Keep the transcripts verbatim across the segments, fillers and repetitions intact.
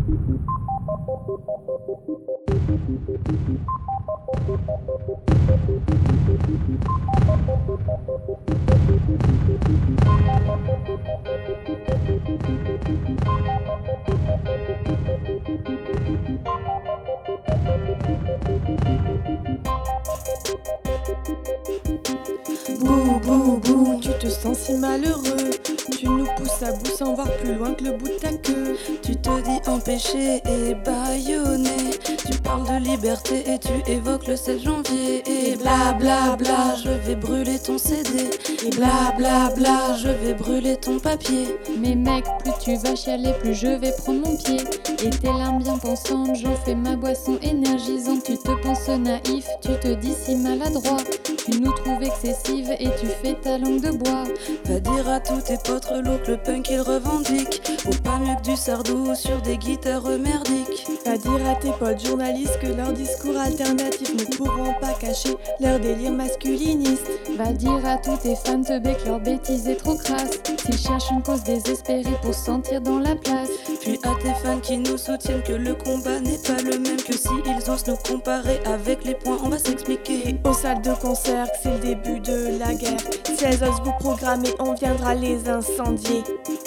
Bouh, bouh, bouh, tu te sens si malheureux. Tu nous pousses à bout sans voir plus loin que le bout de ta queue. Tu te dis empêché et bâillonné. Tu parles de liberté et tu évoques le sept janvier. Et bla bla bla, je vais brûler ton C D. Et bla bla bla, je vais brûler ton papier. Mais mec, plus tu vas chialer, plus je vais prendre mon pied. Et tes larmes bien pensantes, j'en fais ma boisson énergisante. Tu te penses naïf, tu te dis si maladroit. Tu nous trouves excessive et tu fais ta langue de bois. Va dire à tous tes potes relous que le punk ils revendiquent. Ou pas mieux que du sardou sur des guitares merdiques. Va dire à tes potes journalistes que leurs discours alternatifs ne pourront pas cacher leur délire masculiniste. Va dire à tous tes fans de bec leur bêtise est trop crasse. S'ils cherchent une cause désespérée pour se sentir dans la place. Puis à tes fans qui nous soutiennent que le combat n'est pas le même que si ils osent nous comparer avec les points, on va s'expliquer. Et aux salles de concert, c'est le début de la guerre. Si elles osent vous programmer, on viendra les incendier.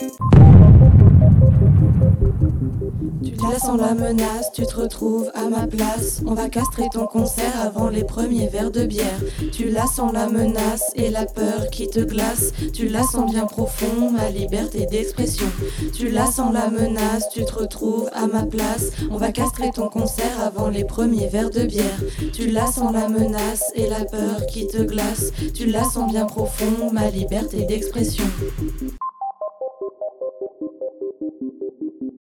Tu la sens la menace, tu te retrouves à ma place. On va castrer ton concert avant les premiers verres de bière. Tu la sens la menace et la peur qui te glace. Tu la sens bien profond, ma liberté d'expression. Tu la sens la menace, tu te retrouves à ma place. On va castrer ton concert avant les premiers verres de bière. Tu la sens la menace et la peur qui te glace. Tu la sens bien profond, ma liberté d'expression.